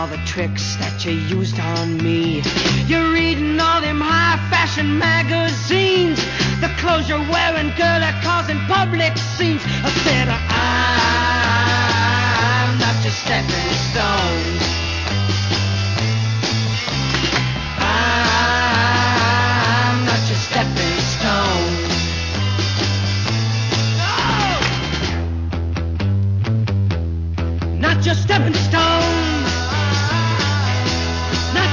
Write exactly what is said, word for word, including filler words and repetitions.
all the tricks that you used on me. You're reading all them high-fashion magazines. The clothes you're wearing, girl, are causing public scenes. I said, I'm not your stepping stone.